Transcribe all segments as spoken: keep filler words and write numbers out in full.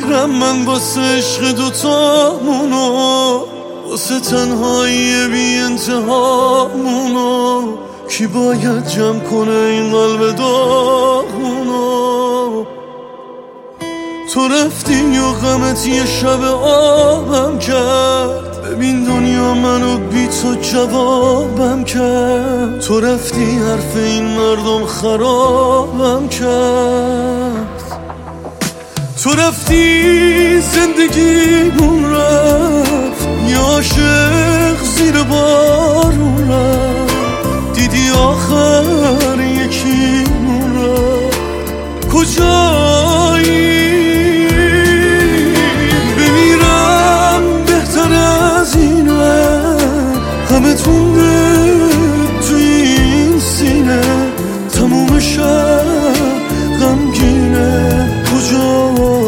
میرم من واسه عشق دوتامونو، واسه تنهایی بی انتهامونو. کی باید جمع کنه این قلب داغونو؟ تو رفتی و غمت یه شب آبم کرد، ببین دنیا منو بی تو جوابم کرد. تو رفتی حرف این مردم خرابم کرد. تو رفتی زندگیمون رفت، یه عاشق زیر بارون رفت. دیدی آخر یکیمون رفت، کجایی؟ بمیرم بهتر از اینه، همه تونده تو این سینه. تموم شب غمگینه، کجایی؟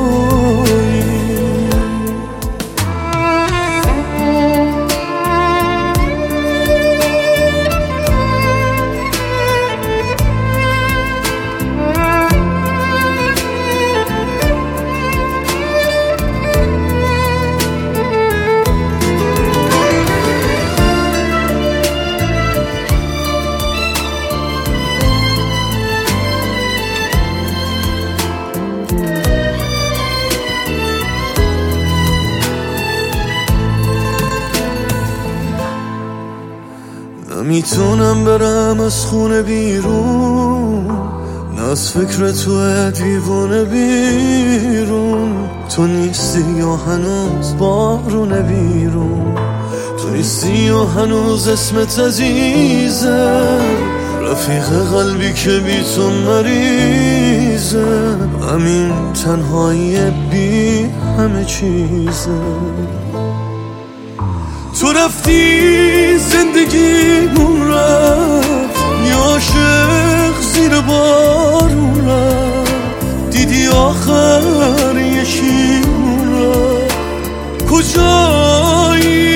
نمیتونم برم از خونه بیرون، نه از فکر توه دیوونه بیرون. تو نیستی یا هنوز بارونه بیرون، تو نیستی یا هنوز اسمت عزیزه. رفیق قلبی که بی تو مریضه، همین تنهایی بی همه چیزه. تو رفتی زندگیمون رفت، یه عاشق زیر بارون رفت. دیدی آخر یکیمون رفت، کجایی؟